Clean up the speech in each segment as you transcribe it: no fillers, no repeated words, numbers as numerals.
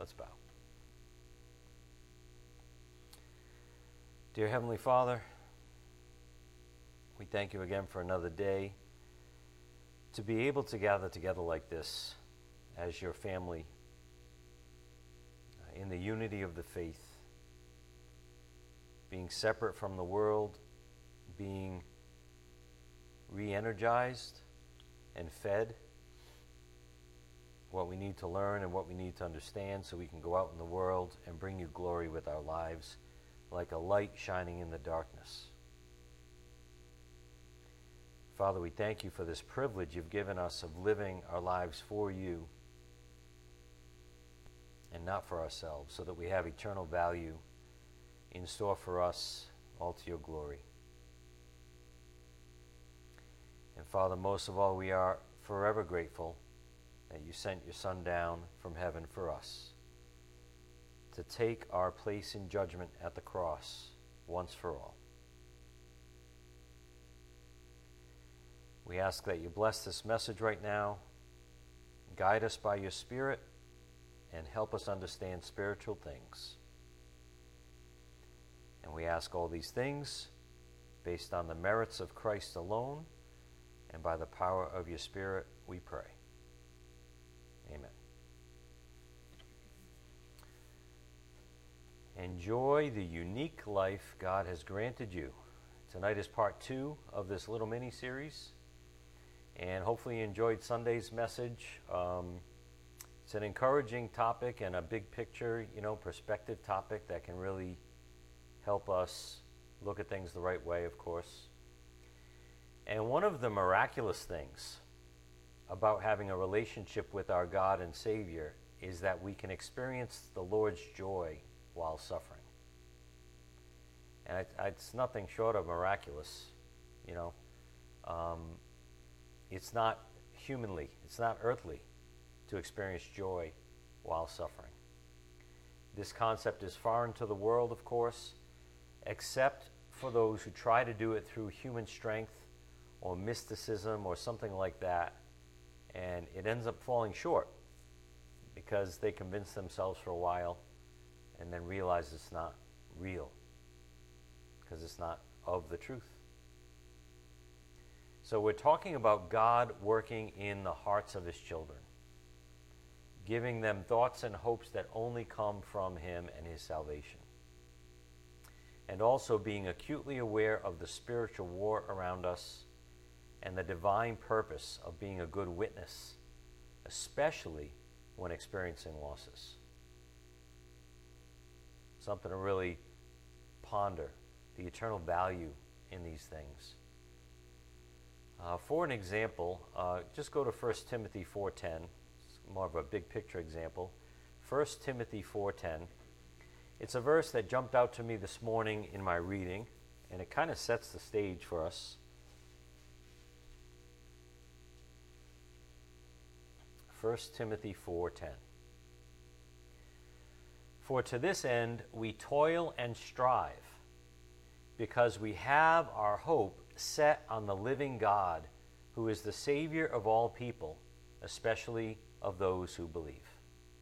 Let's bow. Dear Heavenly Father, we thank you again for another day to be able to gather together like this as your family in the unity of the faith, being separate from the world, being re-energized and fed what we need to learn and what we need to understand so we can go out in the world and bring you glory with our lives like a light shining in the darkness. Father, we thank you for this privilege you've given us of living our lives for you and not for ourselves, so that we have eternal value in store for us, all to your glory. And Father, most of all, we are forever grateful that you sent your Son down from heaven for us to take our place in judgment at the cross once for all. We ask that you bless this message right now, guide us by your Spirit, and help us understand spiritual things. And we ask all these things based on the merits of Christ alone, and by the power of your Spirit we pray. Amen. Enjoy the unique life God has granted you. Tonight is part 2 of this little mini-series, and hopefully you enjoyed Sunday's message. It's an encouraging topic and a big picture, perspective topic that can really help us look at things the right way, of course. And one of the miraculous things about having a relationship with our God and Savior is that we can experience the Lord's joy while suffering. And it's nothing short of miraculous, It's not humanly, it's not earthly to experience joy while suffering. This concept is foreign to the world, of course, except for those who try to do it through human strength or mysticism or something like that, and it ends up falling short because they convince themselves for a while and then realize it's not real because it's not of the truth. So we're talking about God working in the hearts of his children, giving them thoughts and hopes that only come from him and his salvation, and also being acutely aware of the spiritual war around us and the divine purpose of being a good witness, especially when experiencing losses. Something to really ponder, the eternal value in these things. For an example, just go to 1 Timothy 4:10. It's more of a big picture example. 1 Timothy 4:10. It's a verse that jumped out to me this morning in my reading, and it kind of sets the stage for us. 1 Timothy 4:10. For to this end we toil and strive, because we have our hope set on the living God, who is the Savior of all people, especially of those who believe.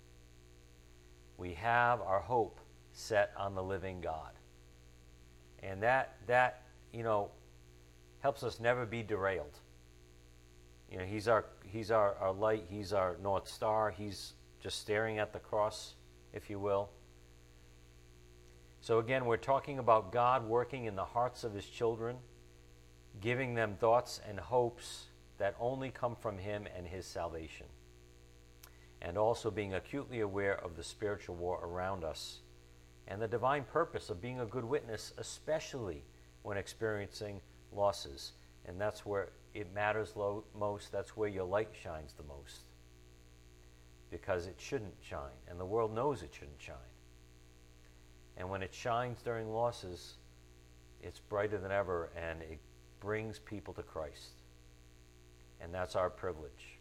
We have our hope set on the living God. And that helps us never be derailed. He's our light, he's our North Star, he's just staring at the cross, if you will. So again, we're talking about God working in the hearts of his children, giving them thoughts and hopes that only come from him and his salvation, and also being acutely aware of the spiritual war around us and the divine purpose of being a good witness, especially when experiencing losses. And that's where it matters most. That's where your light shines the most, because it shouldn't shine, and the world knows it shouldn't shine. And when it shines during losses, it's brighter than ever, and it brings people to Christ. And that's our privilege.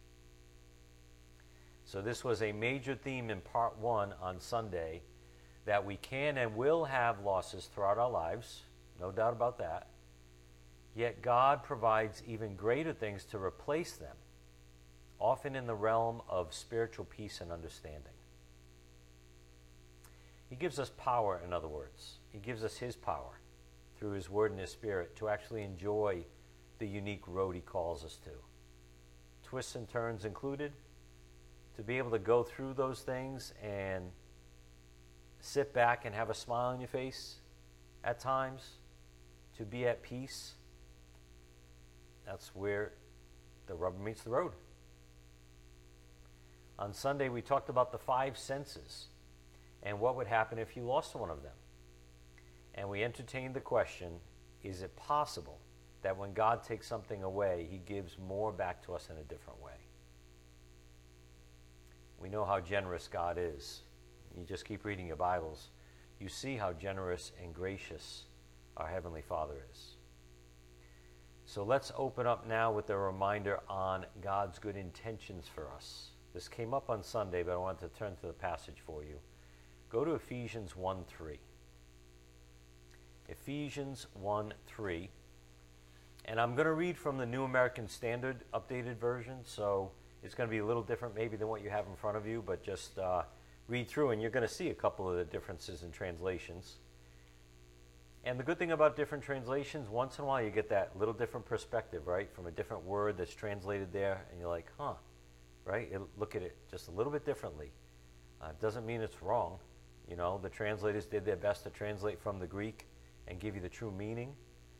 So this was a major theme in part 1 on Sunday, that we can and will have losses throughout our lives, no doubt about that. Yet God provides even greater things to replace them, often in the realm of spiritual peace and understanding. He gives us power, in other words. He gives us his power through his word and his spirit to actually enjoy the unique road he calls us to. Twists and turns included, to be able to go through those things and sit back and have a smile on your face at times, to be at peace. That's where the rubber meets the road. On Sunday, we talked about the 5 senses and what would happen if you lost one of them. And we entertained the question, is it possible that when God takes something away, he gives more back to us in a different way? We know how generous God is. You just keep reading your Bibles. You see how generous and gracious our Heavenly Father is. So let's open up now with a reminder on God's good intentions for us. This came up on Sunday, but I want to turn to the passage for you. Go to Ephesians 1:3. Ephesians 1:3. And I'm going to read from the New American Standard updated version, so it's going to be a little different maybe than what you have in front of you, but just read through and you're going to see a couple of the differences in translations. And the good thing about different translations, once in a while you get that little different perspective, right, from a different word that's translated there, and you're like, huh, right? Look at it just a little bit differently. It doesn't mean it's wrong. You know, the translators did their best to translate from the Greek and give you the true meaning.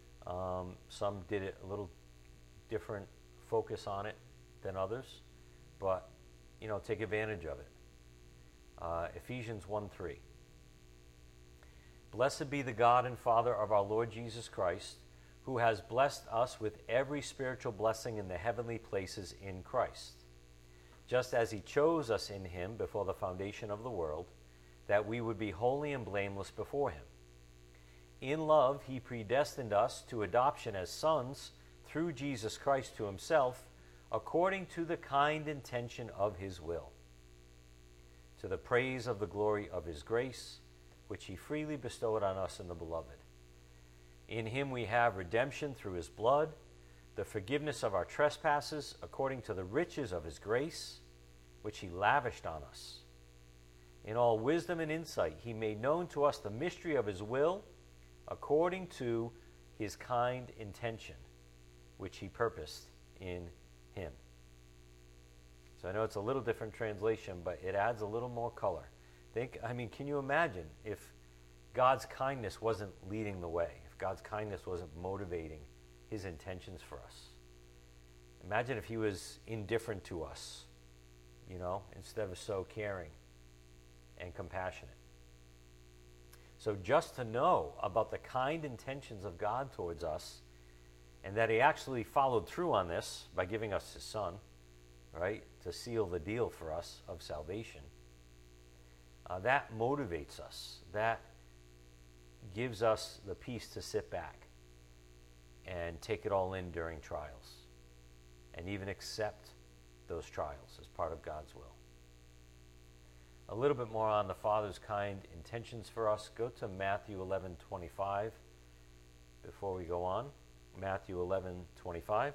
Some did it a little different focus on it than others, but, you know, take advantage of it. Ephesians 1:3. Blessed be the God and Father of our Lord Jesus Christ, who has blessed us with every spiritual blessing in the heavenly places in Christ, just as he chose us in him before the foundation of the world, that we would be holy and blameless before him. In love, he predestined us to adoption as sons through Jesus Christ to himself, according to the kind intention of his will, to the praise of the glory of his grace, which he freely bestowed on us in the Beloved. In him we have redemption through his blood, the forgiveness of our trespasses, according to the riches of his grace, which he lavished on us. In all wisdom and insight, he made known to us the mystery of his will, according to his kind intention, which he purposed in him. So I know it's a little different translation, but it adds a little more color. Can you imagine if God's kindness wasn't leading the way, if God's kindness wasn't motivating his intentions for us? Imagine if he was indifferent to us, you know, instead of so caring and compassionate. So just to know about the kind intentions of God towards us, and that he actually followed through on this by giving us his son, right, to seal the deal for us of salvation, that motivates us. That gives us the peace to sit back and take it all in during trials, and even accept those trials as part of God's will. A little bit more on the Father's kind intentions for us. Go to Matthew 11:25 before we go on. Matthew 11:25.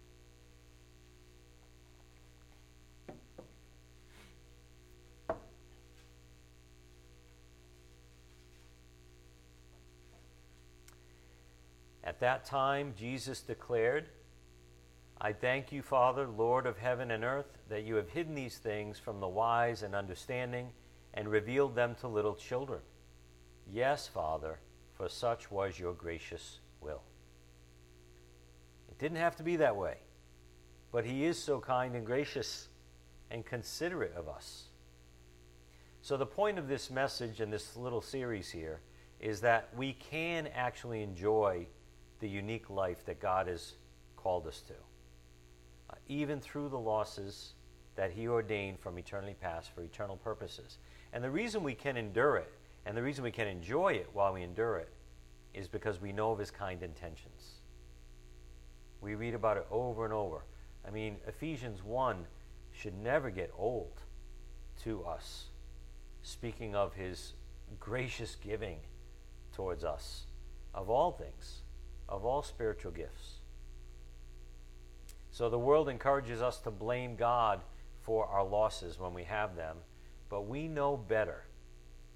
At that time, Jesus declared, I thank you, Father, Lord of heaven and earth, that you have hidden these things from the wise and understanding and revealed them to little children. Yes, Father, for such was your gracious will. It didn't have to be that way, but he is so kind and gracious and considerate of us. So the point of this message and this little series here is that we can actually enjoy the unique life that God has called us to, even through the losses that he ordained from eternity past for eternal purposes. And the reason we can endure it, and the reason we can enjoy it while we endure it, is because we know of his kind intentions. We read about it over and over. I mean, Ephesians 1 should never get old to us, speaking of his gracious giving towards us, of all things, of all spiritual gifts. So the world encourages us to blame God for our losses when we have them, but we know better,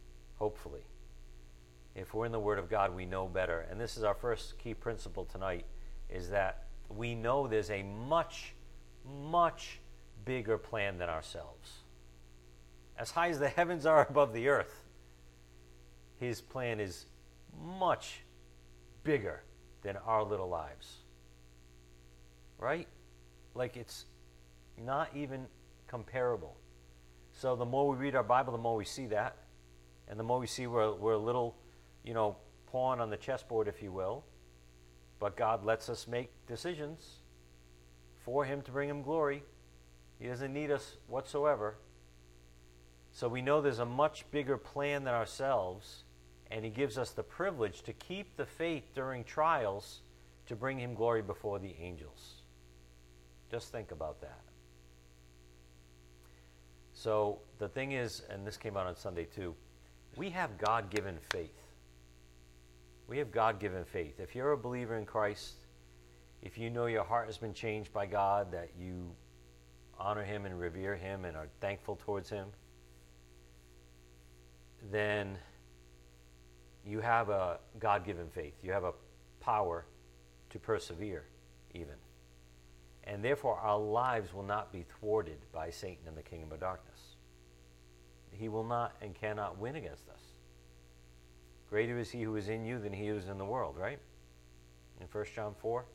hopefully. If we're in the Word of God, we know better. And this is our first key principle tonight, is that we know there's a much, much bigger plan than ourselves. As high as the heavens are above the earth, his plan is much bigger than our little lives. Right? Like, it's not even comparable. So the more we read our Bible, the more we see that. And the more we see we're a little, pawn on the chessboard, if you will. But God lets us make decisions for him to bring him glory. He doesn't need us whatsoever. So we know there's a much bigger plan than ourselves, and he gives us the privilege to keep the faith during trials to bring him glory before the angels. Just think about that. So the thing is, and this came out on Sunday too, we have God-given faith. We have God-given faith. If you're a believer in Christ, if you know your heart has been changed by God, that you honor him and revere him and are thankful towards him, then you have a God-given faith. You have a power to persevere even. And therefore, our lives will not be thwarted by Satan and the kingdom of darkness. He will not and cannot win against us. Greater is he who is in you than he who is in the world, right? In 1 John 4.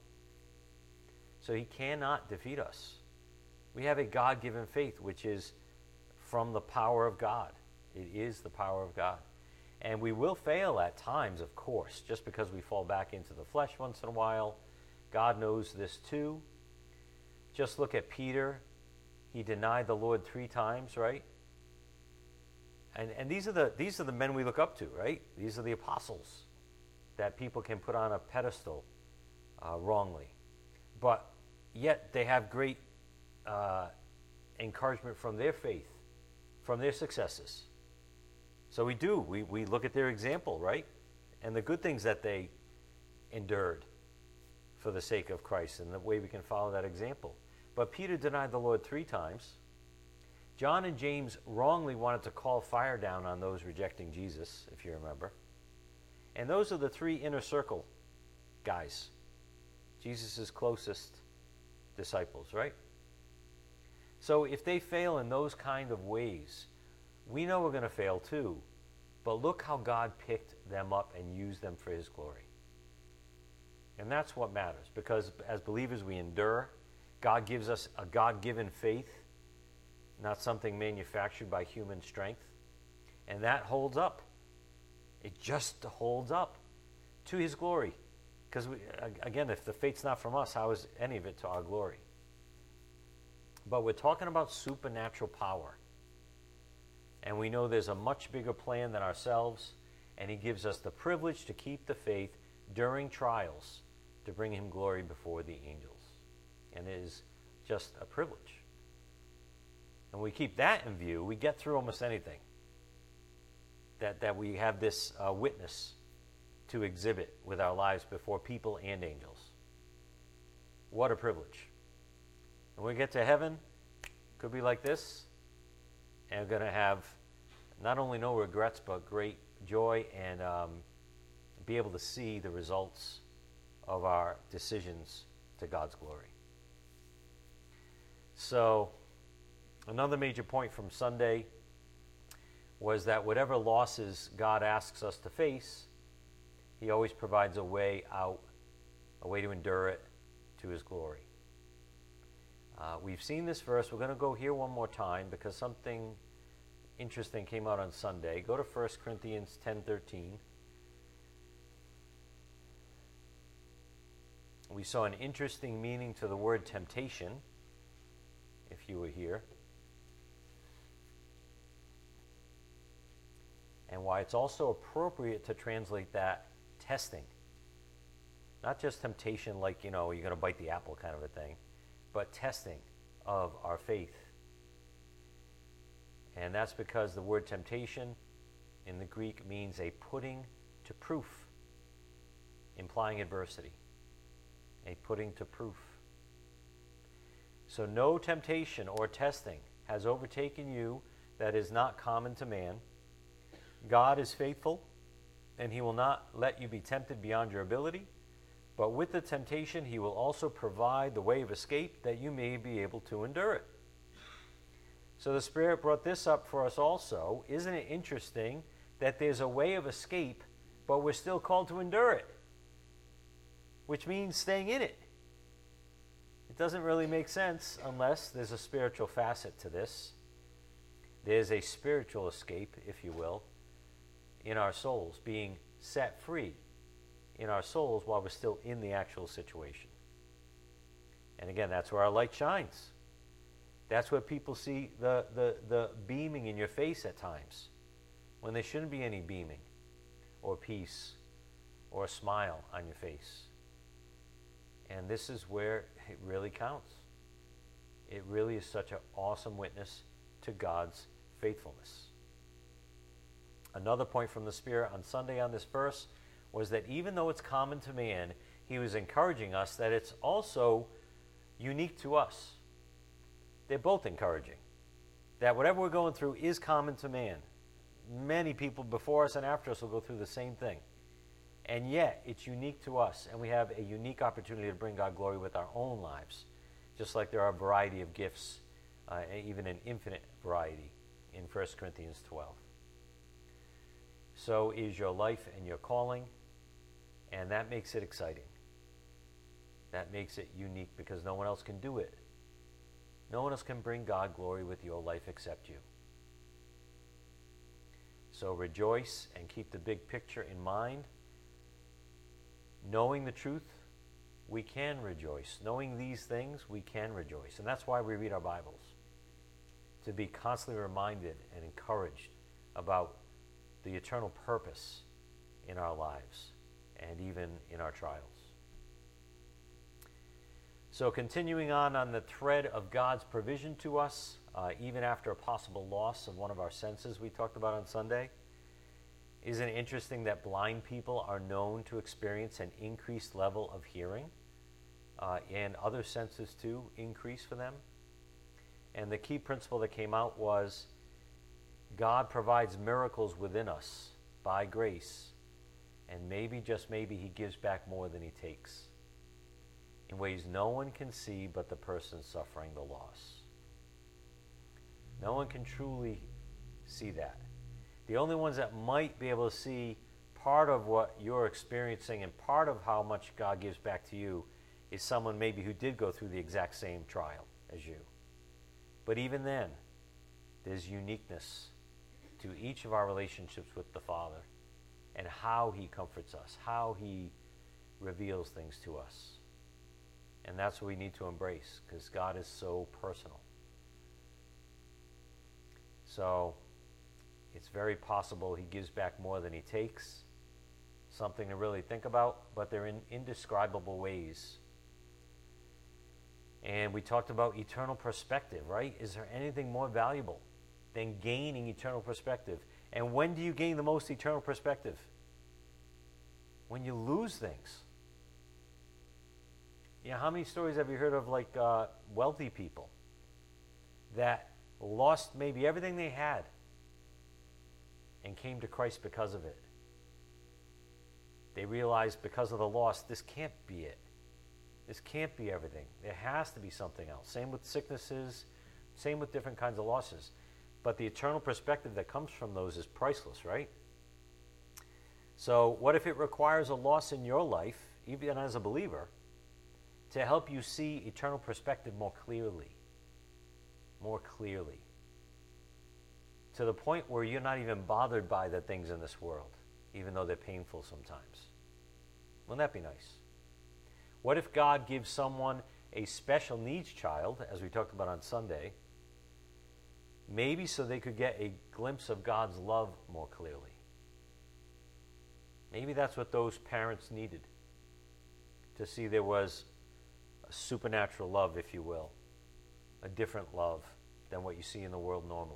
So he cannot defeat us. We have a God-given faith, which is from the power of God. It is the power of God. And we will fail at times, of course, just because we fall back into the flesh once in a while. God knows this too. Just look at Peter. He denied the Lord 3 times, right? And these are the men we look up to, right? These are the apostles that people can put on a pedestal wrongly. But yet they have great encouragement from their faith, from their successes. So we look at their example, right? And the good things that they endured for the sake of Christ, and the way we can follow that example. But Peter denied the Lord 3 times. John and James wrongly wanted to call fire down on those rejecting Jesus, if you remember. And those are the 3 inner circle guys, Jesus' closest disciples, right? So if they fail in those kind of ways, we know we're going to fail too. But look how God picked them up and used them for his glory. And that's what matters, because as believers we endure. God gives us a God-given faith, not something manufactured by human strength. And that holds up. It just holds up to his glory. Because, again, if the faith's not from us, how is any of it to our glory? But we're talking about supernatural power. And we know there's a much bigger plan than ourselves, and he gives us the privilege to keep the faith during trials to bring him glory before the angels. And it is just a privilege. And we keep that in view, we get through almost anything. That we have this witness to exhibit with our lives before people and angels. What a privilege. And when we get to heaven, could be like this, and we're going to have not only no regrets, but great joy, and be able to see the results of our decisions to God's glory. So, another major point from Sunday was that whatever losses God asks us to face, he always provides a way out, a way to endure it to his glory. We've seen this verse. We're going to go here one more time because something interesting came out on Sunday. Go to 1 Corinthians 10:13. We saw an interesting meaning to the word temptation, if you were here, and why it's also appropriate to translate that testing. Not just temptation like, you're going to bite the apple kind of a thing, but testing of our faith. And that's because the word temptation in the Greek means a putting to proof, implying adversity. A putting to proof. So no temptation or testing has overtaken you that is not common to man. God is faithful, and he will not let you be tempted beyond your ability, but with the temptation he will also provide the way of escape that you may be able to endure it. So the Spirit brought this up for us also. Isn't it interesting that there's a way of escape, but we're still called to endure it, which means staying in it. It doesn't really make sense unless there's a spiritual facet to this. There's a spiritual escape, if you will, in our souls, being set free in our souls while we're still in the actual situation. And again, that's where our light shines. That's where people see the beaming in your face at times, when there shouldn't be any beaming or peace or a smile on your face. And this is where it really counts. It really is such an awesome witness to God's faithfulness. Another point from the Spirit on Sunday on this verse was that even though it's common to man, he was encouraging us that it's also unique to us. They're both encouraging. That whatever we're going through is common to man. Many people before us and after us will go through the same thing. And yet, it's unique to us, and we have a unique opportunity to bring God glory with our own lives, just like there are a variety of gifts, even an infinite variety in 1 Corinthians 12. So is your life and your calling, and that makes it exciting. That makes it unique because no one else can do it. No one else can bring God glory with your life except you. So rejoice and keep the big picture in mind. Knowing the truth, we can rejoice. Knowing these things, we can rejoice. And that's why we read our Bibles, to be constantly reminded and encouraged about the eternal purpose in our lives and even in our trials. So continuing on the thread of God's provision to us, even after a possible loss of one of our senses we talked about on Sunday. Isn't it interesting that blind people are known to experience an increased level of hearing, and other senses too increase for them? And the key principle that came out was God provides miracles within us by grace, and maybe, just maybe, he gives back more than he takes in ways no one can see but the person suffering the loss. No one can truly see that. The only ones that might be able to see part of what you're experiencing and part of how much God gives back to you is someone maybe who did go through the exact same trial as you. But even then, there's uniqueness to each of our relationships with the Father and how he comforts us, how he reveals things to us. And that's what we need to embrace, because God is so personal. So it's very possible he gives back more than he takes. Something to really think about, but they're in indescribable ways. And we talked about eternal perspective, right? Is there anything more valuable than gaining eternal perspective? And when do you gain the most eternal perspective? When you lose things. You know, how many stories have you heard of, like, wealthy people that lost maybe everything they had and came to Christ because of it? They realized because of the loss, this can't be it. This can't be everything. There has to be something else. Same with sicknesses, same with different kinds of losses. But the eternal perspective that comes from those is priceless, right? So what if it requires a loss in your life, even as a believer, to help you see eternal perspective more clearly? More clearly. To the point where you're not even bothered by the things in this world, even though they're painful sometimes. Wouldn't that be nice? What if God gives someone a special needs child, as we talked about on Sunday, maybe so they could get a glimpse of God's love more clearly? Maybe that's what those parents needed, to see there was a supernatural love, if you will, a different love than what you see in the world normally.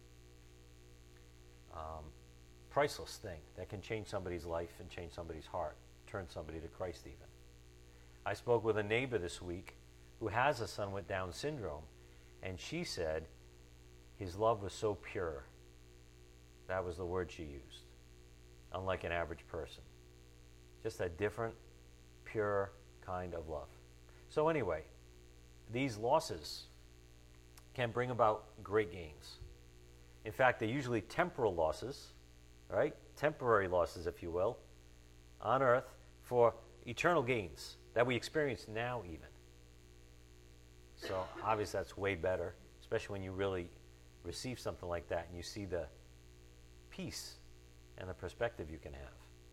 Priceless thing that can change somebody's life and change somebody's heart, turn somebody to Christ even. I spoke with a neighbor this week who has a son with Down syndrome, and she said his love was so pure That was the word she used. Unlike an average person. Just a different, pure kind of love. So anyway, these losses can bring about great gains. In fact, they're usually temporal losses, right? Temporary losses, if you will, on earth for eternal gains that we experience now even. So obviously that's way better, especially when you really receive something like that and you see the peace and the perspective you can have.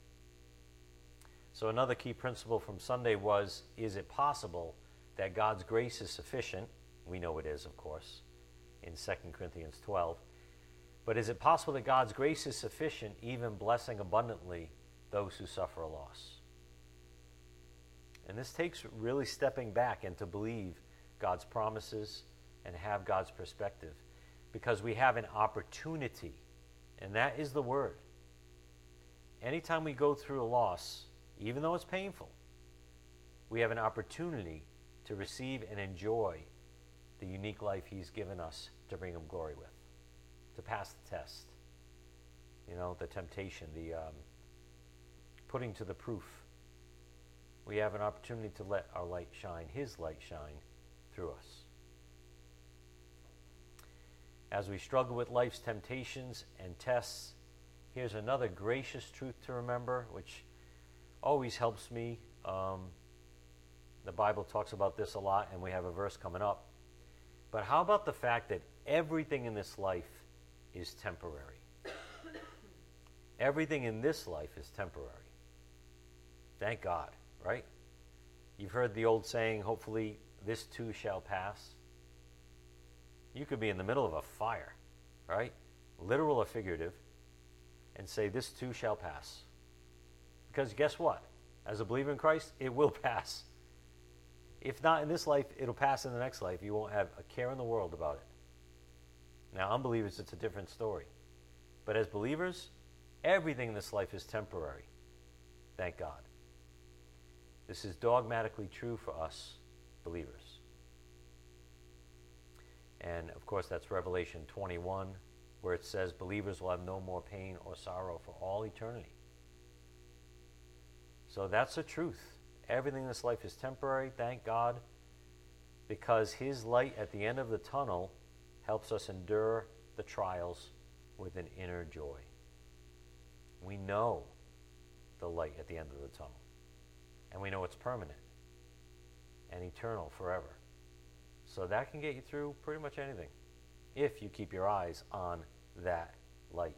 So another key principle from Sunday was, is it possible that God's grace is sufficient? We know it is, of course, in 2 Corinthians 12. But is it possible that God's grace is sufficient, even blessing abundantly those who suffer a loss? And this takes really stepping back and to believe God's promises and have God's perspective, because we have an opportunity, and that is the word. Anytime we go through a loss, even though it's painful, we have an opportunity to receive and enjoy the unique life He's given us to bring Him glory with, to pass the test. You know, the temptation, the putting to the proof. We have an opportunity to let our light shine, His light shine through us. As we struggle with life's temptations and tests, here's another gracious truth to remember, which always helps me. The Bible talks about this a lot, and we have a verse coming up. But how about the fact that everything in this life is temporary? Everything in this life is temporary. Thank God, right? You've heard the old saying, hopefully this too shall pass. You could be in the middle of a fire, right? Literal or figurative, and say, this too shall pass. Because guess what? As a believer in Christ, it will pass. If not in this life, it'll pass in the next life. You won't have a care in the world about it. Now, unbelievers, it's a different story. But as believers, everything in this life is temporary. Thank God. This is dogmatically true for us believers. And, of course, that's Revelation 21, where it says believers will have no more pain or sorrow for all eternity. So that's the truth. Everything in this life is temporary, thank God, because His light at the end of the tunnel helps us endure the trials with an inner joy. We know the light at the end of the tunnel, and we know it's permanent and eternal forever. So that can get you through pretty much anything if you keep your eyes on that light,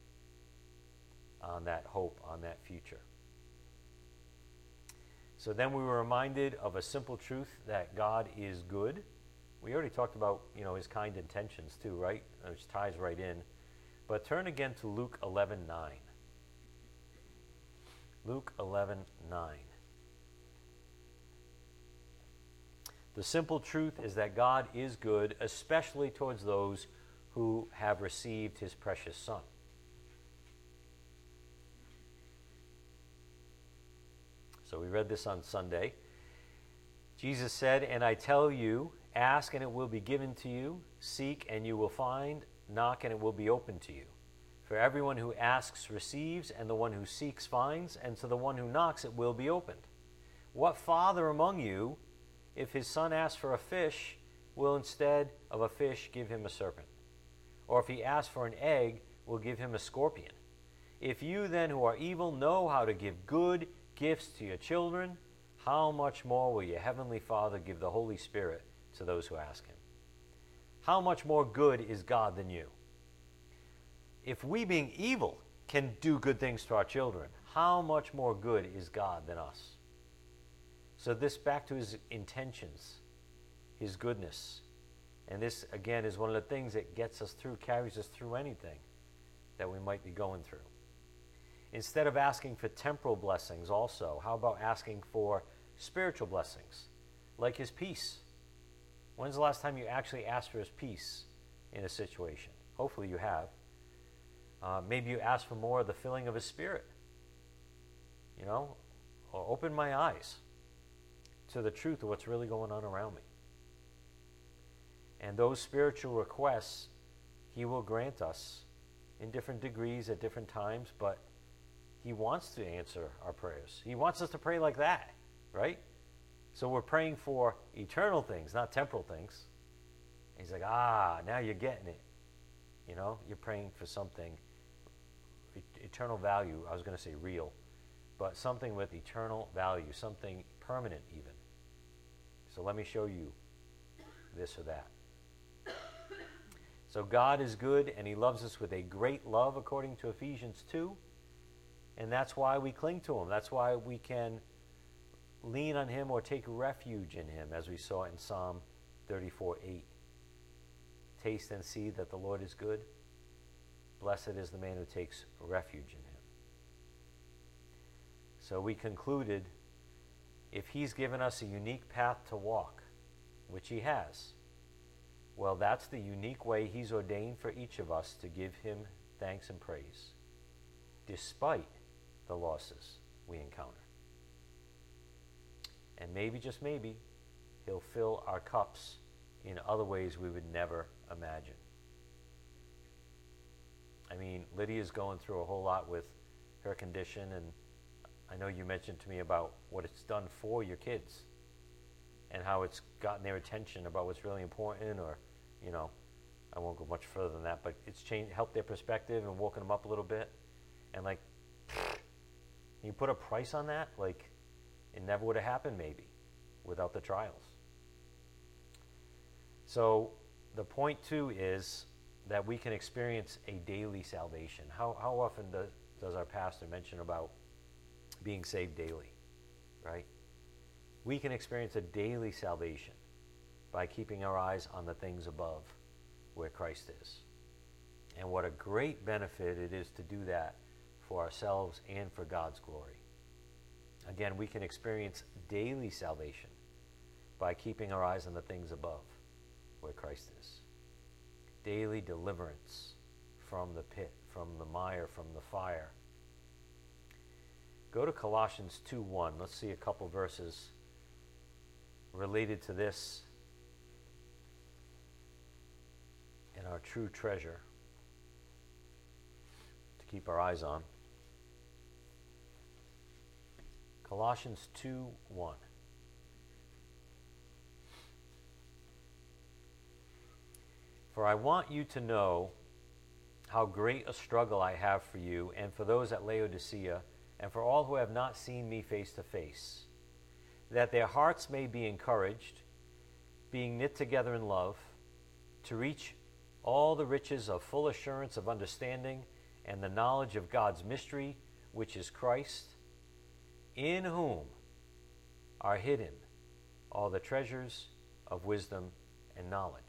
on that hope, on that future. So then we were reminded of a simple truth that God is good. We already talked about, His kind intentions too, right? Which ties right in. But turn again to Luke 11:9. Luke 11:9. The simple truth is that God is good, especially towards those who have received His precious Son. So we read this on Sunday. Jesus said, "And I tell you, ask and it will be given to you, seek and you will find, knock and it will be opened to you. For everyone who asks receives, and the one who seeks finds, and to the one who knocks it will be opened. What father among you, if his son asks for a fish, will instead of a fish give him a serpent? Or if he asks for an egg, will give him a scorpion? If you then who are evil know how to give good gifts to your children, how much more will your heavenly Father give the Holy Spirit to those who ask Him?" How much more good is God than you? If we, being evil, can do good things to our children, how much more good is God than us? So this back to His intentions, His goodness. And this, again, is one of the things that gets us through, carries us through anything that we might be going through. Instead of asking for temporal blessings also, how about asking for spiritual blessings, like His peace? When's the last time you actually asked for His peace in a situation? Hopefully you have. Maybe you asked for more of the filling of His Spirit. Or open my eyes to the truth of what's really going on around me. And those spiritual requests He will grant us in different degrees at different times, but he wants to answer our prayers. He wants us to pray like that, right? So we're praying for eternal things, not temporal things. He's like, now you're getting it. You know, you're praying for something, eternal value. I was going to say real, but something with eternal value, something permanent even. So let me show you this or that. So God is good, and he loves us with a great love, according to Ephesians 2. And that's why we cling to him. That's why we can lean on him or take refuge in him, as we saw in Psalm 34:8. Taste and see that the Lord is good. Blessed is the man who takes refuge in him. So we concluded, if he's given us a unique path to walk, which he has, well, that's the unique way he's ordained for each of us to give him thanks and praise, despite the losses we encounter. And maybe, just maybe, he'll fill our cups in other ways we would never imagine. I mean, Lydia's going through a whole lot with her condition, and I know you mentioned to me about what it's done for your kids and how it's gotten their attention about what's really important, or, you know, I won't go much further than that, but it's helped their perspective and woken them up a little bit. And, like, you put a price on that, like, it never would have happened maybe without the trials. So the point, too, is that we can experience a daily salvation. How often does our pastor mention about being saved daily, right? We can experience a daily salvation by keeping our eyes on the things above, where Christ is. And what a great benefit it is to do that for ourselves and for God's glory. Again, we can experience daily salvation by keeping our eyes on the things above, where Christ is. Daily deliverance from the pit, from the mire, from the fire. Go to Colossians 2:1. Let's see a couple verses related to this and our true treasure to keep our eyes on. Colossians 2:1. For I want you to know how great a struggle I have for you and for those at Laodicea and for all who have not seen me face to face, that their hearts may be encouraged, being knit together in love, to reach all the riches of full assurance of understanding and the knowledge of God's mystery, which is Christ, in whom are hidden all the treasures of wisdom and knowledge.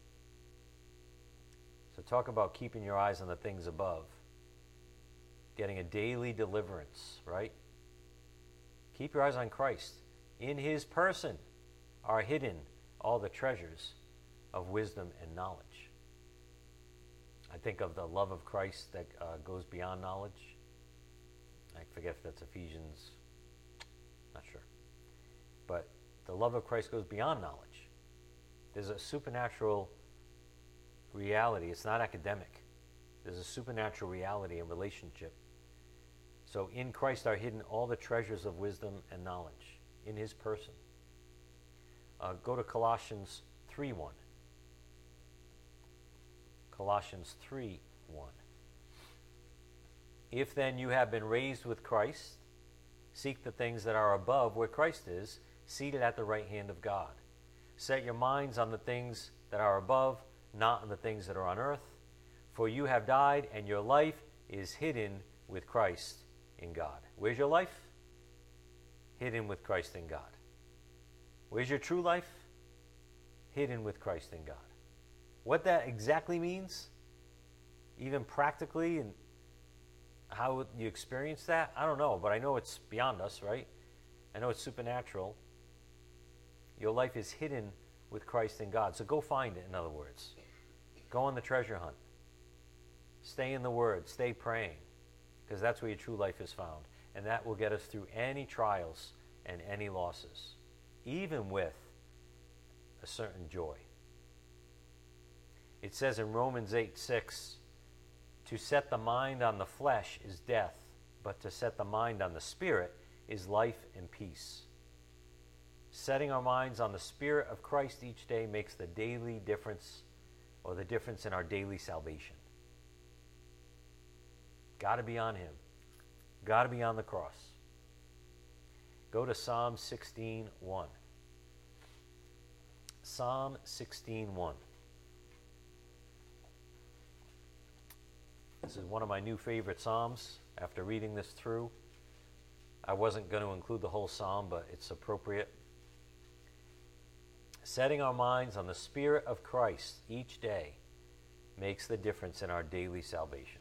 So talk about keeping your eyes on the things above, getting a daily deliverance, right? Keep your eyes on Christ. In his person are hidden all the treasures of wisdom and knowledge. I think of the love of Christ that goes beyond knowledge. I forget if that's Ephesians, not sure. But the love of Christ goes beyond knowledge. There's a supernatural reality. It's not academic. There's a supernatural reality and relationship. So in Christ are hidden all the treasures of wisdom and knowledge in his person. Go to Colossians 3:1. Colossians 3:1. If then you have been raised with Christ, seek the things that are above, where Christ is, seated at the right hand of God. Set your minds on the things that are above, not on the things that are on earth. For you have died, and your life is hidden with Christ in God. Where's your life? Hidden with Christ in God. Where's your true life? Hidden with Christ in God. What that exactly means, even practically, and how you experience that, I don't know, but I know it's beyond us, right? I know it's supernatural. Your life is hidden with Christ in God. So go find it, in other words. Go on the treasure hunt. Stay in the Word. Stay praying, because that's where your true life is found. And that will get us through any trials and any losses, even with a certain joy. It says in Romans 8:6, To set the mind on the flesh is death, but to set the mind on the Spirit is life and peace. Setting our minds on the Spirit of Christ each day makes the daily difference, or the difference in our daily salvation. Got to be on Him. Got to be on the cross. Go to Psalm 16:1. Psalm 16:1. This is one of my new favorite Psalms. After reading this through, I wasn't going to include the whole Psalm, but it's appropriate. Setting our minds on the Spirit of Christ each day makes the difference in our daily salvation.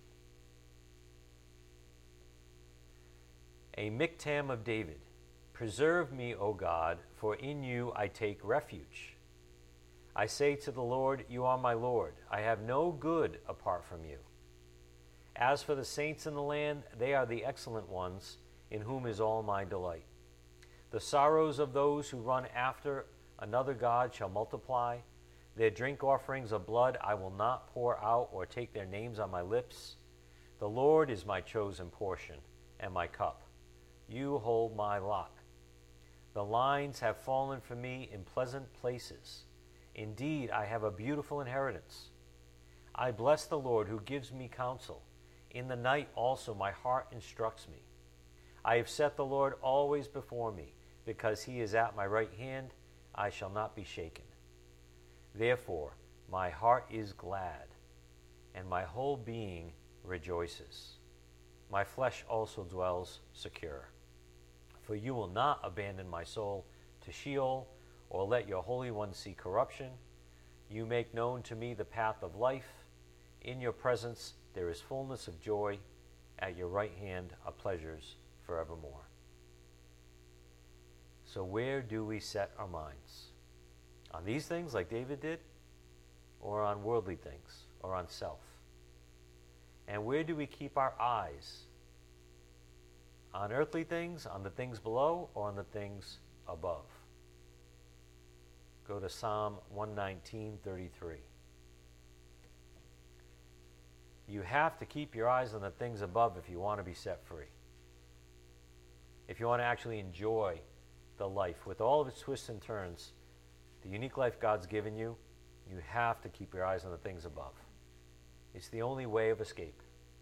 A Miktam of David. Preserve me, O God, for in you I take refuge. I say to the Lord, you are my Lord. I have no good apart from you. As for the saints in the land, they are the excellent ones, in whom is all my delight. The sorrows of those who run after another God shall multiply. Their drink offerings of blood I will not pour out, or take their names on my lips. The Lord is my chosen portion and my cup. You hold my lot. The lines have fallen for me in pleasant places. Indeed, I have a beautiful inheritance. I bless the Lord who gives me counsel. In the night also my heart instructs me. I have set the Lord always before me. Because he is at my right hand, I shall not be shaken. Therefore, my heart is glad, and my whole being rejoices. My flesh also dwells secure. For you will not abandon my soul to Sheol, or let your Holy One see corruption. You make known to me the path of life. In your presence there is fullness of joy. At your right hand are pleasures forevermore. So where do we set our minds? On these things like David did? Or on worldly things? Or on self? And where do we keep our eyes? On earthly things, on the things below, or on the things above? Go to Psalm 119:33. You have to keep your eyes on the things above if you want to be set free. If you want to actually enjoy the life with all of its twists and turns, the unique life God's given you, you have to keep your eyes on the things above. It's the only way of escape.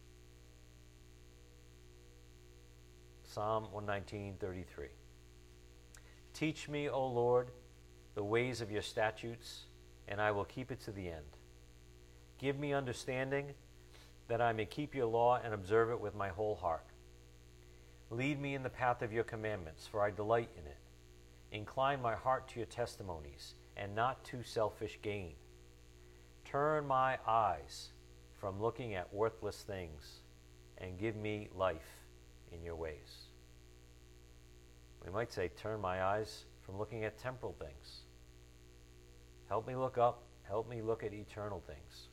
Psalm 119:33. Teach me, O Lord, the ways of your statutes, and I will keep it to the end. Give me understanding, that I may keep your law and observe it with my whole heart. Lead me in the path of your commandments, for I delight in it. Incline my heart to your testimonies, and not to selfish gain. Turn my eyes from looking at worthless things, and give me life in your ways. We might say, turn my eyes from looking at temporal things. Help me look up. Help me look at eternal things.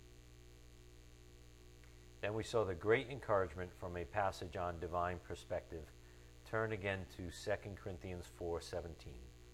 Then we saw the great encouragement from a passage on divine perspective. Turn again to 2 Corinthians 4:17.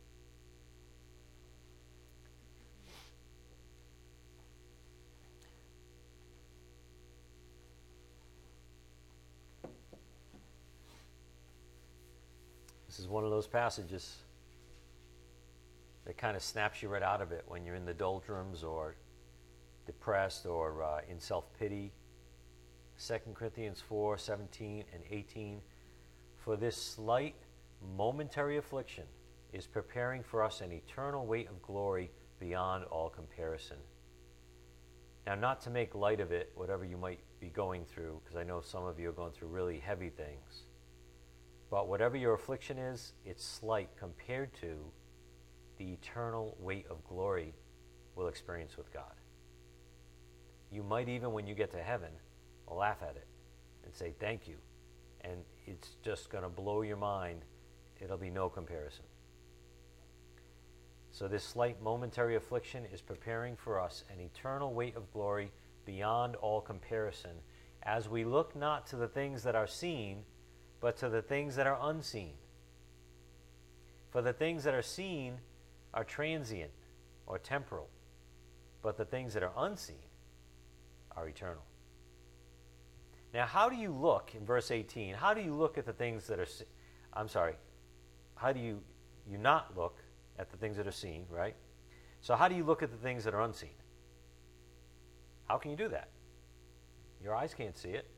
This is one of those passages that kind of snaps you right out of it when you're in the doldrums or depressed or in self-pity. 2 Corinthians 4:17 and 18. For this slight momentary affliction is preparing for us an eternal weight of glory beyond all comparison. Now, not to make light of it, whatever you might be going through, because I know some of you are going through really heavy things. But whatever your affliction is, it's slight compared to the eternal weight of glory we'll experience with God. You might even, when you get to heaven, laugh at it and say thank you. And it's just going to blow your mind. It'll be no comparison. So this slight momentary affliction is preparing for us an eternal weight of glory beyond all comparison, as we look not to the things that are seen, but to the things that are unseen. For the things that are seen are transient or temporal, but the things that are unseen are eternal. Now, how do you look, in verse 18, how do you look at the things that are, how do you not look at the things that are seen, right? So how do you look at the things that are unseen? How can you do that? Your eyes can't see it.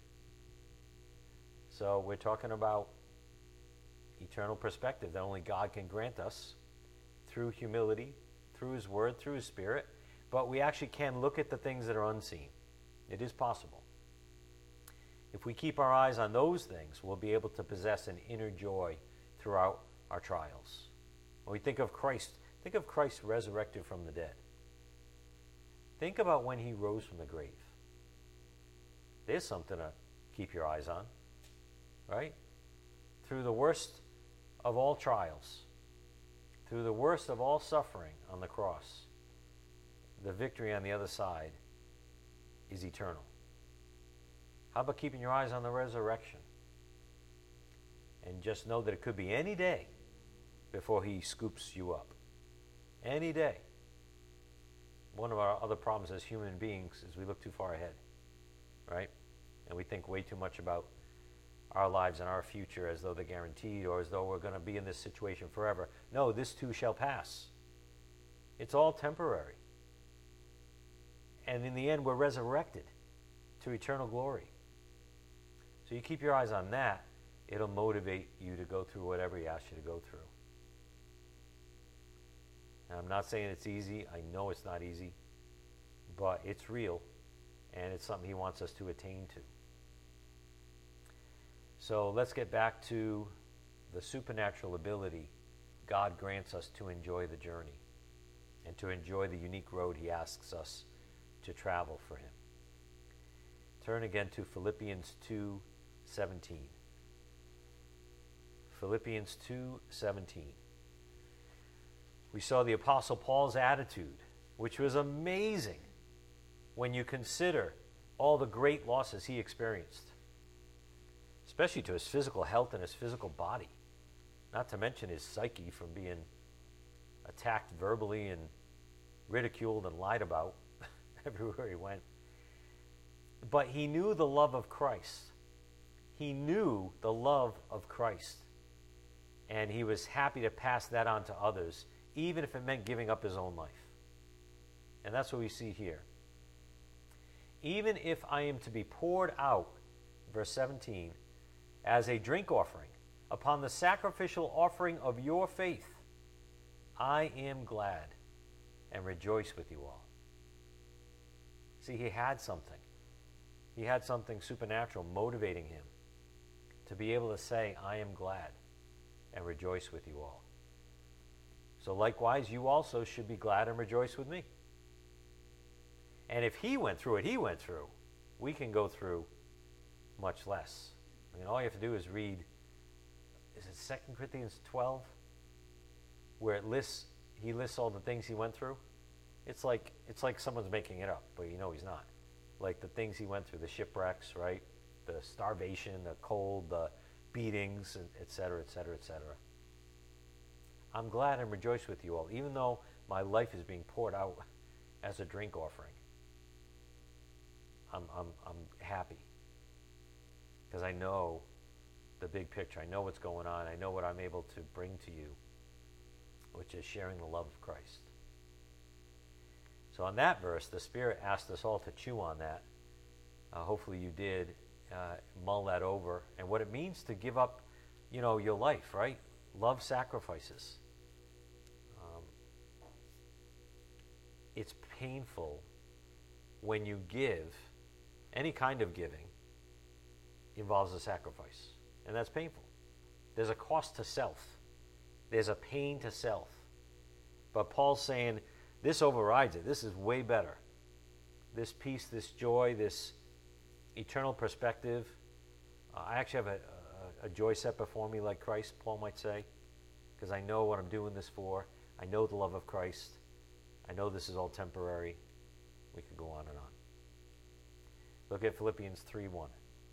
So we're talking about eternal perspective that only God can grant us through humility, through His Word, through His Spirit. But we actually can look at the things that are unseen. It is possible. If we keep our eyes on those things, we'll be able to possess an inner joy throughout our trials. When we think of Christ resurrected from the dead. Think about when He rose from the grave. There's something to keep your eyes on, right? Through the worst of all trials, through the worst of all suffering on the cross, the victory on the other side is eternal. How about keeping your eyes on the resurrection? And just know that it could be any day before He scoops you up. Any day. One of our other problems as human beings is we look too far ahead, right? And we think way too much about our lives and our future as though they're guaranteed or as though we're going to be in this situation forever. No, this too shall pass. It's all temporary. And in the end, we're resurrected to eternal glory. So you keep your eyes on that, it'll motivate you to go through whatever He asks you to go through. Now, I'm not saying it's easy. I know it's not easy. But it's real, and it's something He wants us to attain to. So let's get back to the supernatural ability God grants us to enjoy the journey and to enjoy the unique road He asks us to travel for Him. Turn again to Philippians 2:17. Philippians 2:17. We saw the Apostle Paul's attitude, which was amazing when you consider all the great losses he experienced, especially to his physical health and his physical body, not to mention his psyche from being attacked verbally and ridiculed and lied about everywhere he went. But he knew the love of Christ. He knew the love of Christ. And he was happy to pass that on to others, even if it meant giving up his own life. And that's what we see here. Even if I am to be poured out, verse 17, as a drink offering upon the sacrificial offering of your faith, I am glad and rejoice with you all. See, he had something. He had something supernatural motivating him to be able to say, I am glad and rejoice with you all. So likewise, you also should be glad and rejoice with me. And if he went through what he went through, we can go through much less. I mean, all you have to do is read, is it 2 Corinthians 12? Where he lists all the things he went through. It's like someone's making it up, but you know he's not. Like the things he went through, the shipwrecks, right? The starvation, the cold, the beatings, et cetera, et cetera, et cetera. I'm glad and rejoice with you all, even though my life is being poured out as a drink offering. I'm happy because I know the big picture. I know what's going on. I know what I'm able to bring to you, which is sharing the love of Christ. So on that verse, the Spirit asked us all to chew on that. Hopefully you did mull that over. And what it means to give up, your life, right? Love sacrifices. It's painful when you give. Any kind of giving involves a sacrifice. And that's painful. There's a cost to self. There's a pain to self. But Paul's saying, this overrides it. This is way better. This peace, this joy, this eternal perspective. I actually have a joy set before me like Christ, Paul might say, because I know what I'm doing this for. I know the love of Christ. I know this is all temporary. We could go on and on. Look at Philippians 3:1.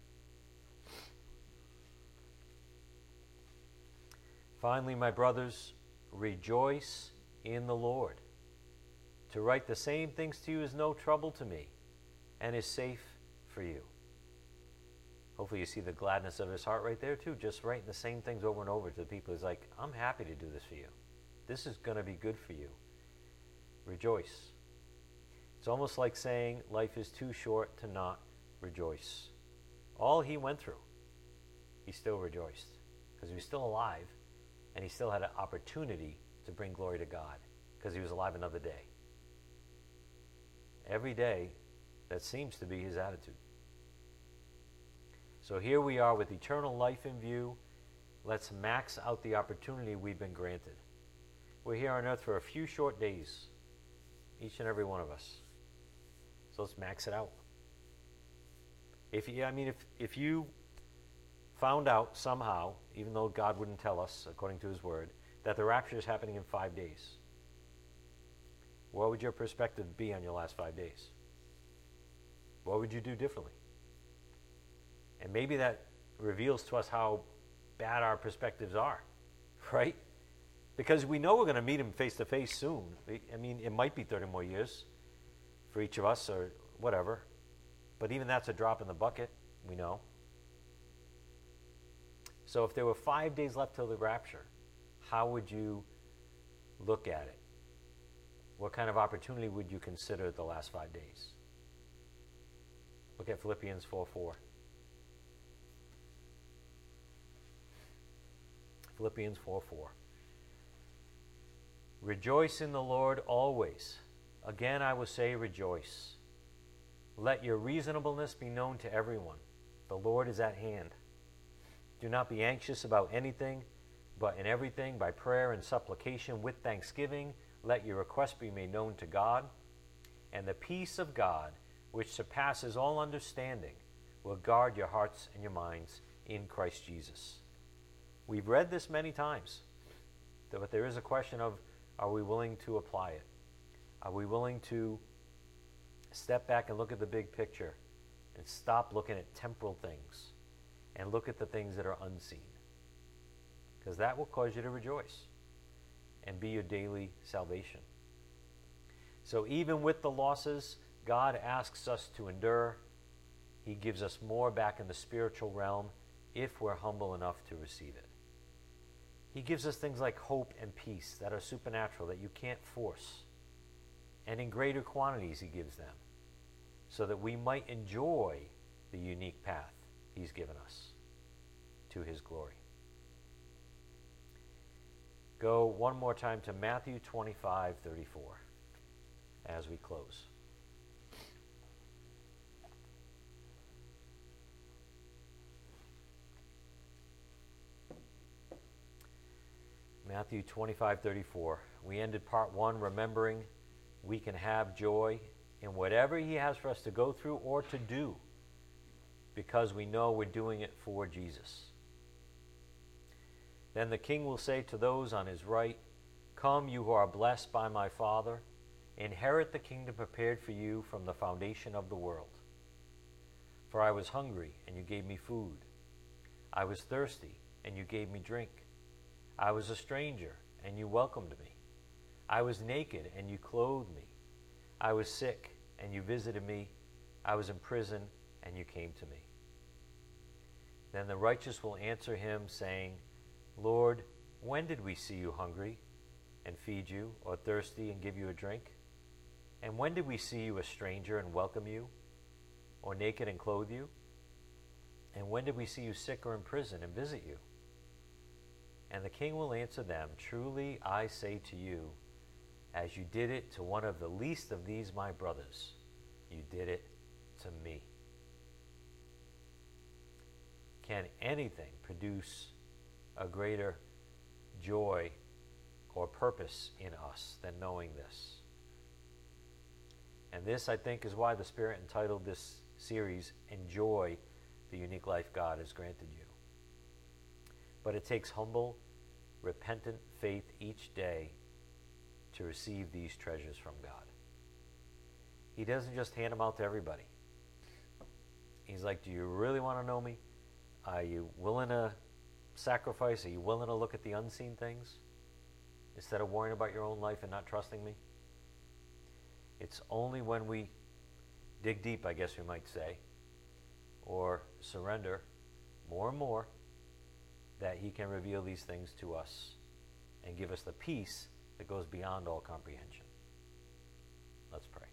Finally, my brothers, rejoice in the Lord. To write the same things to you is no trouble to me and is safe for you. beautiful. You see the gladness of his heart right there too, just writing the same things over and over to the people. He's like, I'm happy to do this for you. This is going to be good for you. Rejoice. It's almost like saying life is too short to not rejoice. All he went through, he still rejoiced because he was still alive and he still had an opportunity to bring glory to God because he was alive another day. Every day, that seems to be his attitude. So here we are with eternal life in view. Let's max out the opportunity we've been granted. We're here on earth for a few short days, each and every one of us. So let's max it out. If you found out somehow, even though God wouldn't tell us, according to his word, that the rapture is happening in 5 days, what would your perspective be on your last 5 days? What would you do differently? And maybe that reveals to us how bad our perspectives are, right? Because we know we're going to meet him face to face soon. It might be 30 more years for each of us or whatever. But even that's a drop in the bucket, we know. So if there were 5 days left till the rapture, how would you look at it? What kind of opportunity would you consider the last 5 days? Look at Philippians 4:4. Philippians 4:4. Rejoice in the Lord always. Again, I will say rejoice. Let your reasonableness be known to everyone. The Lord is at hand. Do not be anxious about anything, but in everything, by prayer and supplication with thanksgiving, let your requests be made known to God. And the peace of God, which surpasses all understanding, will guard your hearts and your minds in Christ Jesus. We've read this many times, but there is a question of, are we willing to apply it? Are we willing to step back and look at the big picture and stop looking at temporal things and look at the things that are unseen? Because that will cause you to rejoice and be your daily salvation. So even with the losses, God asks us to endure. He gives us more back in the spiritual realm if we're humble enough to receive it. He gives us things like hope and peace that are supernatural, that you can't force. And in greater quantities he gives them, so that we might enjoy the unique path he's given us to his glory. Go one more time to Matthew 25:34 as we close. Matthew 25:34. We ended part 1 remembering we can have joy in whatever he has for us to go through or to do, because we know we're doing it for Jesus. Then the King will say to those on his right, "Come, you who are blessed by my Father, inherit the kingdom prepared for you from the foundation of the world. For I was hungry, and you gave me food. I was thirsty, and you gave me drink. I was a stranger, and you welcomed me. I was naked, and you clothed me. I was sick, and you visited me. I was in prison, and you came to me." Then the righteous will answer him, saying, "Lord, when did we see you hungry and feed you, or thirsty and give you a drink? And when did we see you a stranger and welcome you, or naked and clothe you? And when did we see you sick or in prison and visit you?" And the King will answer them, "Truly I say to you, as you did it to one of the least of these my brothers, you did it to me." Can anything produce a greater joy or purpose in us than knowing this? And this, I think, is why the Spirit entitled this series, "Enjoy the Unique Life God has Granted You." But it takes humble, repentant faith each day to receive these treasures from God. He doesn't just hand them out to everybody. He's like, "Do you really want to know me? Are you willing to sacrifice? Are you willing to look at the unseen things instead of worrying about your own life and not trusting me?" It's only when we dig deep, I guess we might say, or surrender more and more, that he can reveal these things to us and give us the peace that goes beyond all comprehension. Let's pray.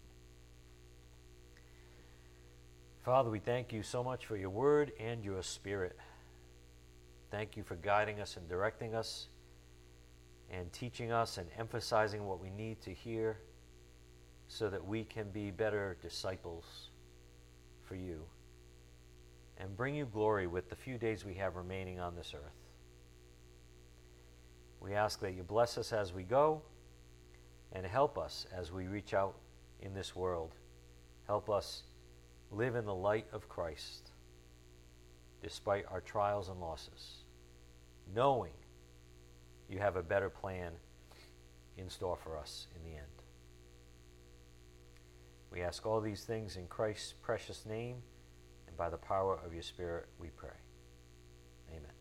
Father, we thank you so much for your word and your spirit. Thank you for guiding us and directing us and teaching us and emphasizing what we need to hear so that we can be better disciples for you and bring you glory with the few days we have remaining on this earth. We ask that you bless us as we go and help us as we reach out in this world. Help us live in the light of Christ despite our trials and losses, knowing you have a better plan in store for us in the end. We ask all these things in Christ's precious name, and by the power of your Spirit we pray. Amen.